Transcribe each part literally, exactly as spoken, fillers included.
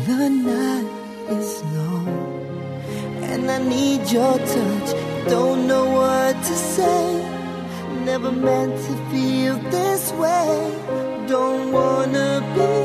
The night is long and I need your touch. Don't know what to say. Never meant to feel this way. Don't wanna be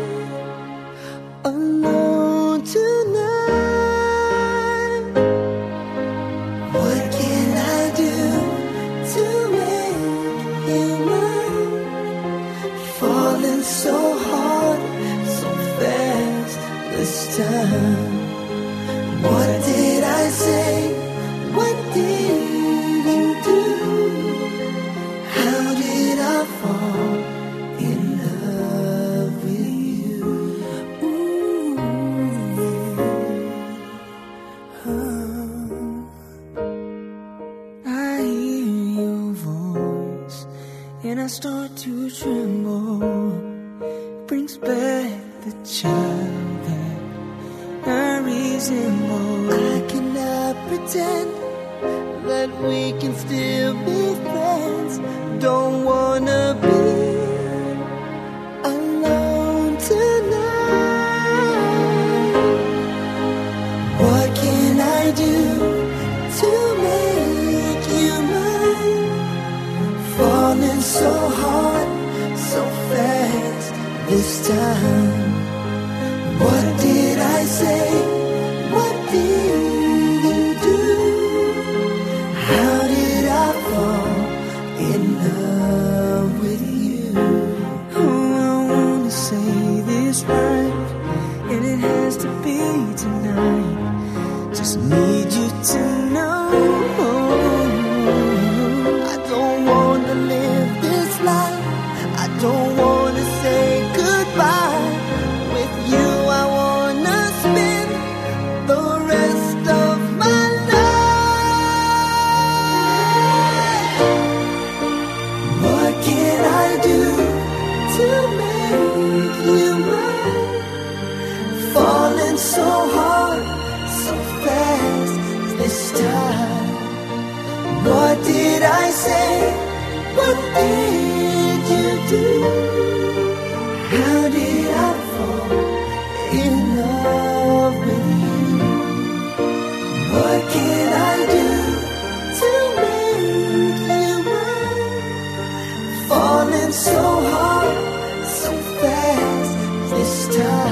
alone tonight. What can I do to make you mine? Falling so hard, so fast this time. What did I say? What did you do? How did I fall in love with you? Ooh, yeah. Oh. I hear your voice and I start to tremble. Brings back the child that I resemble. I cannot pretend that we can still be friends. Don't wanna be alone tonight. What can I do to make you mine? Falling so hard, so fast this time. What did I say? What did you do? How did I fall in love with you? Oh, I wanna say this right, and it has to be tonight. Just need you to know I don't wanna live this life. I don't wanna say goodbye. With you I wanna spend the rest of my life. What can I do to make you mine? Falling so hard, so fast this time. What did I say? What did you do? How did I fall in love with you? What can I do to make you mine? Falling so hard, so fast this time.